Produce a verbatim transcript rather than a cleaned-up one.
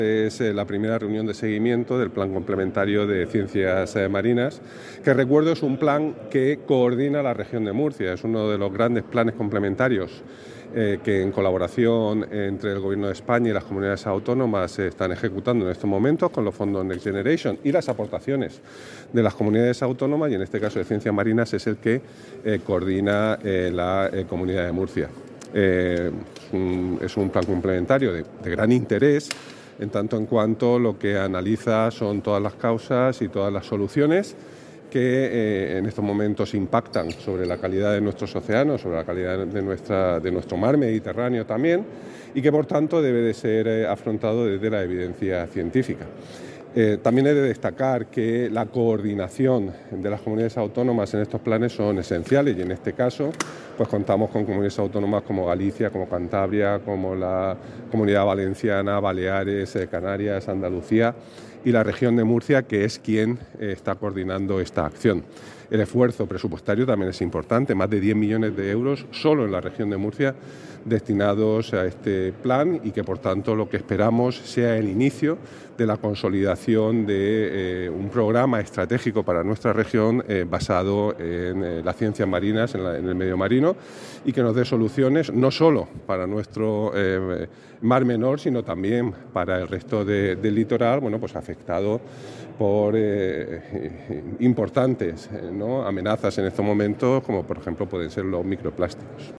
Es eh, la primera reunión de seguimiento del Plan Complementario de Ciencias eh, Marinas, que recuerdo es un plan que coordina la región de Murcia. Es uno de los grandes planes complementarios eh, que en colaboración entre el Gobierno de España y las comunidades autónomas se están ejecutando en estos momentos con los fondos Next Generation y las aportaciones de las comunidades autónomas, y en este caso de Ciencias Marinas es el que eh, coordina eh, la eh, Comunidad de Murcia. Eh, es, un, es un plan complementario de, de gran interés, en tanto en cuanto lo que analiza son todas las causas y todas las soluciones que eh, en estos momentos impactan sobre la calidad de nuestros océanos, sobre la calidad de, nuestra, de nuestro mar Mediterráneo también, y que por tanto debe de ser eh, afrontado desde la evidencia científica. Eh, también he de destacar que la coordinación de las comunidades autónomas en estos planes son esenciales, y en este caso pues contamos con comunidades autónomas como Galicia, como Cantabria, como la Comunidad Valenciana, Baleares, eh, Canarias, Andalucía y la región de Murcia, que es quien eh, está coordinando esta acción. El esfuerzo presupuestario también es importante, más de diez millones de euros solo en la región de Murcia destinados a este plan, y que por tanto lo que esperamos sea el inicio de la consolidación de eh, un programa estratégico para nuestra región eh, basado en eh, las ciencias marinas, en, la, en el medio marino, y que nos dé soluciones no solo para nuestro eh, mar menor, sino también para el resto de, del litoral, bueno, pues afectado por eh, importantes eh, ¿no? amenazas en estos momentos, como por ejemplo pueden ser los microplásticos.